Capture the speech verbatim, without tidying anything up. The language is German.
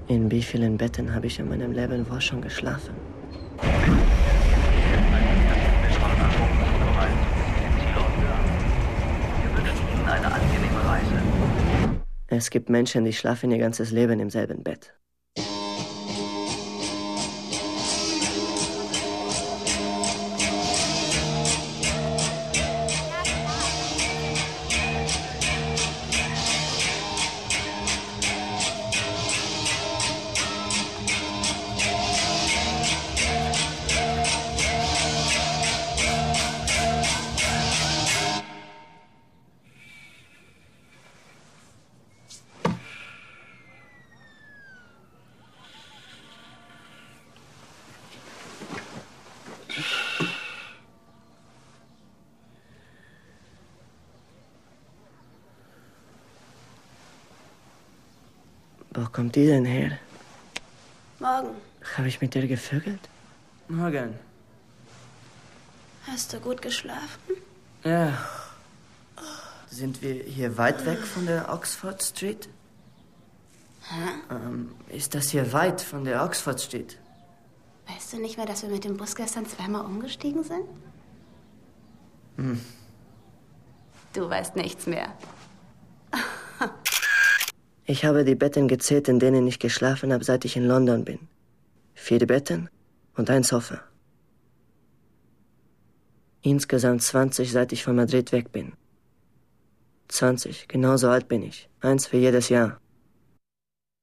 In wie vielen Betten habe ich in meinem Leben wohl schon geschlafen? Eine angenehme Reise. Es gibt Menschen, die schlafen ihr ganzes Leben im selben Bett. Wo kommt die denn her? Morgen. Habe ich mit dir gevögelt? Morgen. Hast du gut geschlafen? Ja. Sind wir hier weit weg von der Oxford Street? Hä? Ähm, ist das hier weit von der Oxford Street? Weißt du nicht mehr, dass wir mit dem Bus gestern zweimal umgestiegen sind? Hm. Du weißt nichts mehr. Ich habe die Betten gezählt, in denen ich geschlafen habe, seit ich in London bin. Vier Betten und ein Sofa. Insgesamt zwanzig, seit ich von Madrid weg bin. zwanzig, genauso alt bin ich. Eins für jedes Jahr.